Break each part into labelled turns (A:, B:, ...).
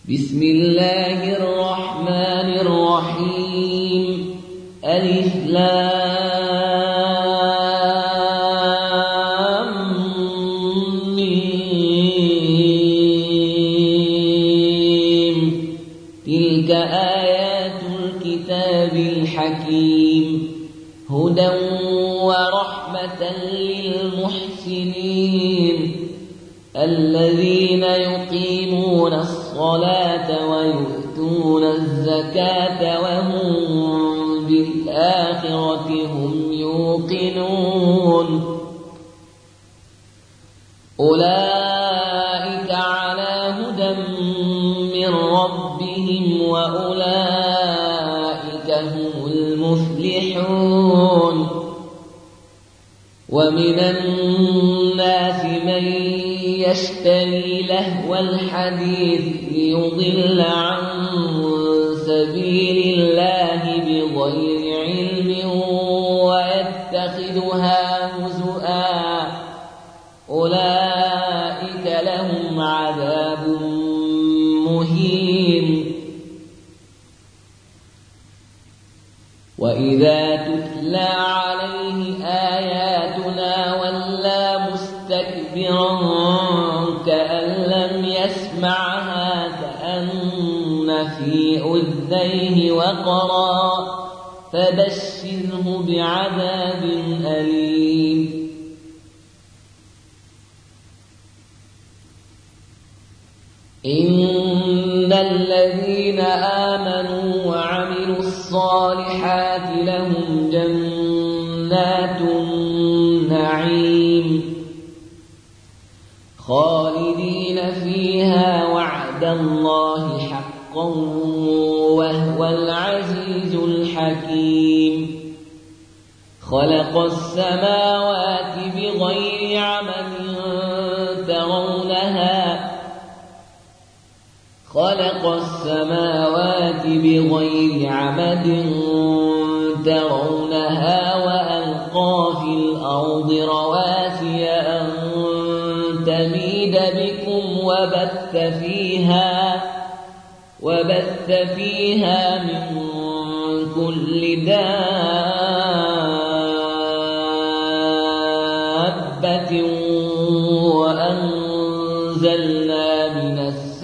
A: بسم الله الرحمن الرحيم. ألف لام ميم. تلك آيات الكتاب الحكيم هدى ورحمة للمحسنين الذين يقيمون الصلاة ويؤتون الزكاة وهم بالآخرة هم يوقنون أولئك على هدى من ربهم وأولئك هم المفلحون. ومن الناس من يشتري لهو الحديث ليضل عن سبيل الله بغير علم ويتخذها هزؤا أولئك لهم عذاب مهين. وإذا تتلى عليه آياتنا ولى مستكبرا كأن لم يسمعها كأن في أذنيه وقرا فبشره بعذاب أليم. إن الذين آمنوا وعملوا الصالحات لهم جنات النعيم خالدين فيها وعد الله حقا وهو العزيز الحكيم. خلق السماوات بغير عمد ترونها وألقى في الأرض رواسي أن تميد بكم وبث فيها من كل دابة وأنزلنا من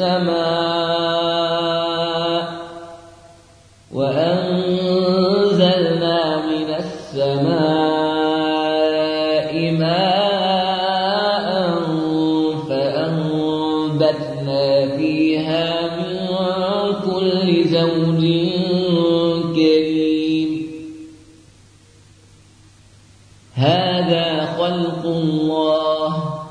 A: السماء ماء فأنبتنا فيها من كل زوج كريم. هذا خلق الله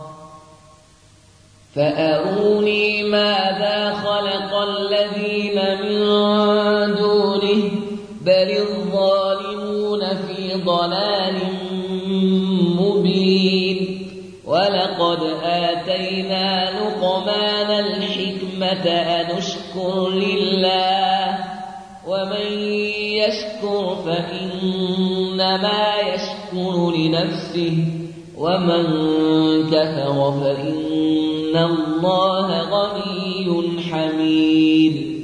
A: فأروني ماذا خلق الذين من دونه بل الظالمون في ضلال مبين. ولقد آتينا لقمان الحكمة أن اشكر لله ومن يشكر فإنما يشكر لنفسه ومن كفر فإن الله غني حميد.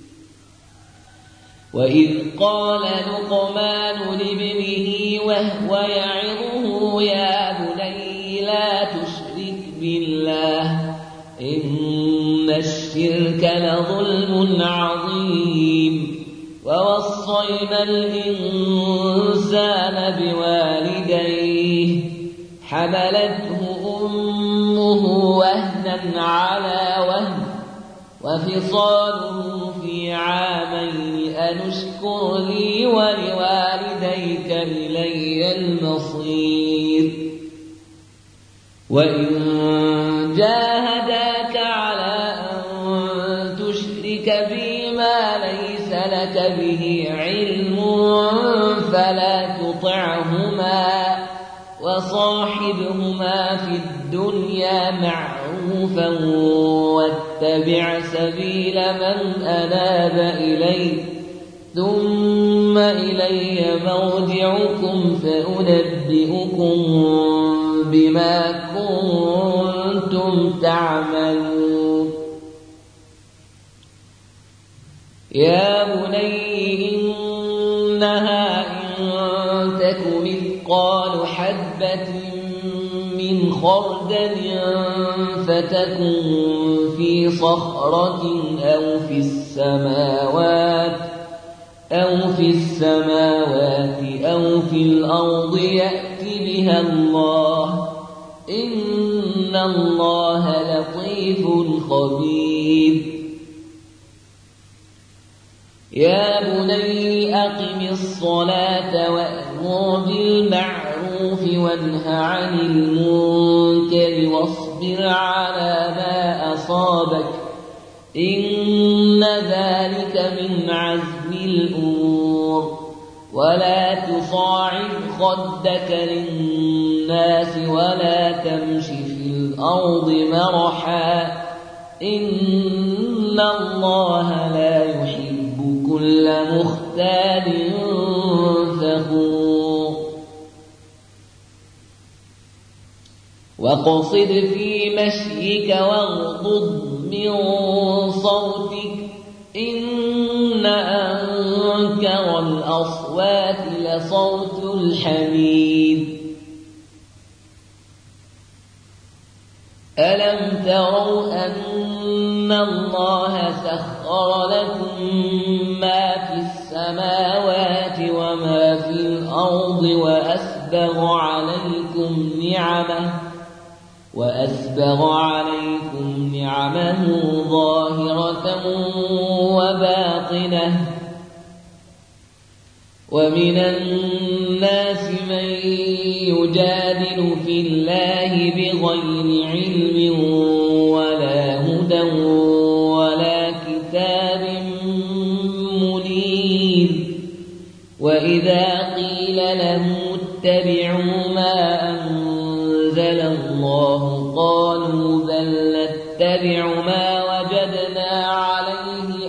A: وإذ قال لقمان لابنه وهو يعظه يا بني لا تشرك بالله إن الشرك لظلم عظيم. ووصينا الإنسان بوالديه حملته أمه وهنا على وهن وفصاله في عامين أن اشكر لي ولوالديك إلي المصير. وإن جاهداك على أن تشرك بي ما ليس لك به علم فلا تطعهما وصاحبهما في الدنيا معروفا واتبع سبيل من أناب إلي ثم إلي مرجعكم فأنبئكم بما كنتم تعملون. يا بني إنها إن تك مثقال حبة من خردل فتكن في صخرة أو في السماوات أو في الأرض يأت بها الله إن الله لطيف خبير يا بني أقم الصلاة وأمر بالمعروف وانه عن المنكر واصبر على ما أصابك إن ذلك من عزم الأمور ولا تصاعد خدك للناس ولا تمش في الأرض مرحا إن الله لا يحب كل مختال فخور واقصد في مشيك واغضض من صوتك إن أنكر الأصوات لصوت الحمير ألم تروا أن الله سخر لكم ما في السماوات وما في الأرض وأسبغ عليكم نعمه ظاهرة وباطنة ومن الناس من يجادل في الله بغير علم ولا هدى ولا كتاب منير وإذا قيل له اتبعوا ما أنزل الله قالوا بل نتبع ما وجدنا عليه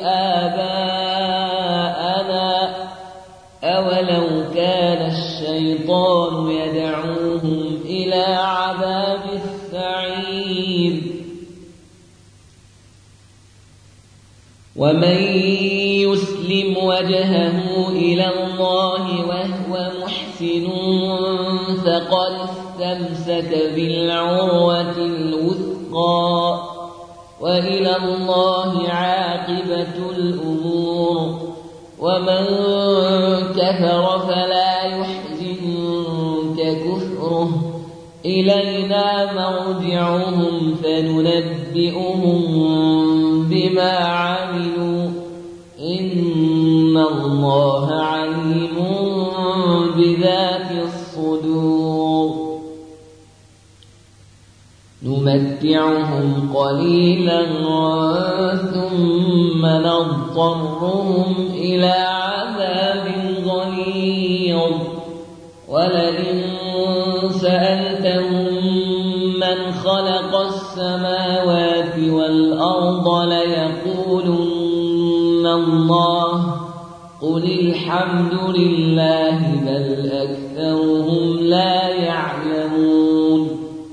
A: آباءنا أولو كان الشيطان يدعوهم إلى عذاب السعير ومن يسلم وجهه إلى الله وهو محسن فقد استمسك بالعروة الوثقى وإلى الله عاقبة الأمور ومن كفر فلا يحزنك كفره إلينا مرجعهم فننبئهم بما عملوا إن الله عليم بذات الصدور نمتعهم قليلا ثم نضطرهم إلى عذاب غليظ ولئن سألتهم من خلق السماوات والأرض ليقولن الله قل الحمد لله بل أكثرهم لا يعلمون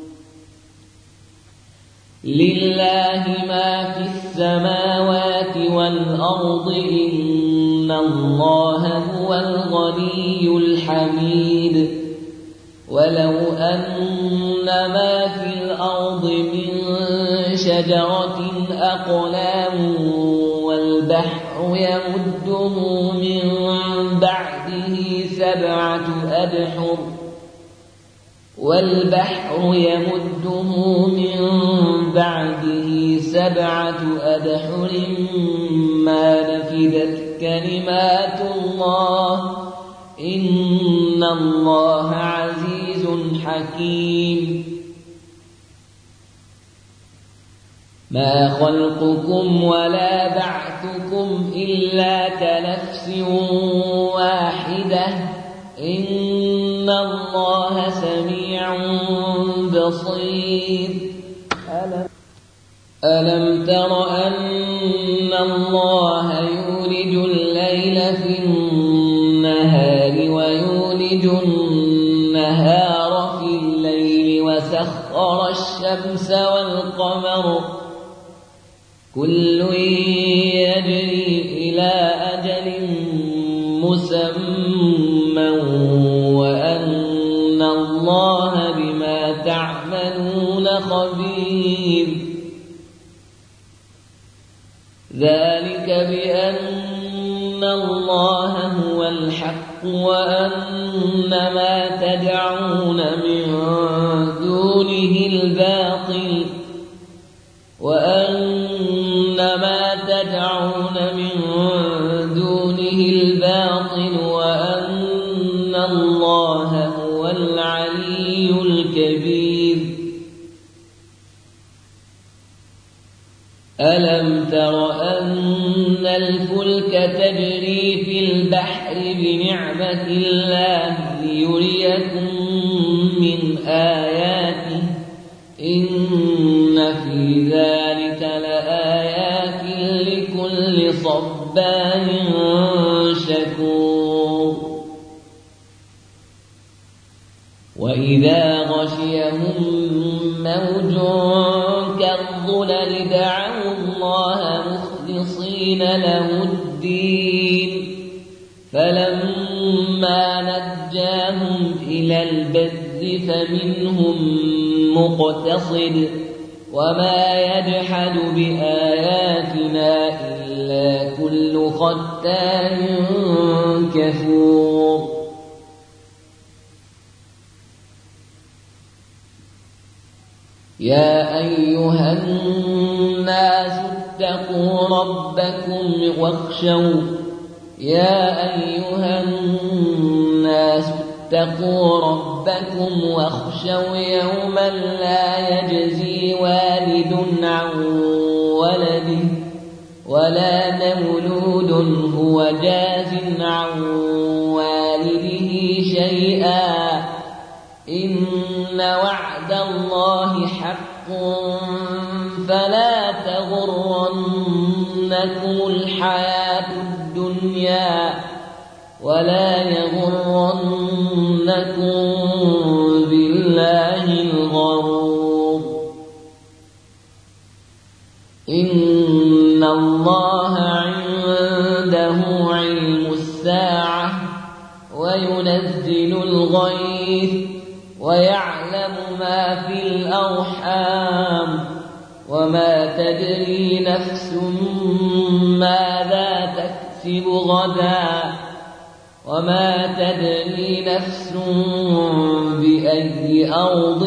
A: لله ما في السماوات والأرض إن الله هو الغني الحميد ولو أن ما في الأرض من شجرة أقلام والبحر يمده من بعده سبعة أبحر ما نفدت كلمات الله إن الله عزيز حكيم ما خلقكم ولا بعثكم إلا كنفس واحدة إن الله سميع بصير ألم تر أن الله يولج الليل في النهار ويولج النهار في الليل وسخر الشمس والقمر كل يجري إلى مسمى وأن الله بما تعملون خبير. ذلك بأن الله هو الحق وأن ما تدعون من دونه الباطل وأن الله هو العلي الكبير. ألم تر أن الفلك تجري في البحر بنعمة الله ليريكم من آياته إن في ذلك لآيات لكل صبار شكور. وإذا غشيهم موج كالظلل دعوا الله مخلصين له الدين فلما نجاهم إلى البر فمنهم مقتصد وما يجحد بآياتنا إلا كل ختان كفور. يا أيها الناس اتقوا ربكم واخشوا يوما لا يجزي والد عن ولده ولا مولود هو جاز عن والده شيئا إن وعد الله حق فلا تغرنكم الحياة الدنيا ولا يغرنكم بالله الغرور. إن الله عنده علم الساعة وينزل الغيث ويعلم ما في الأرحام وما تدري نفس ماذا تكسب غدا وما تدري نفس بأي أرض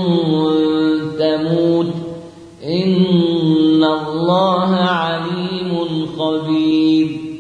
A: تموت إن الله عليم خبير.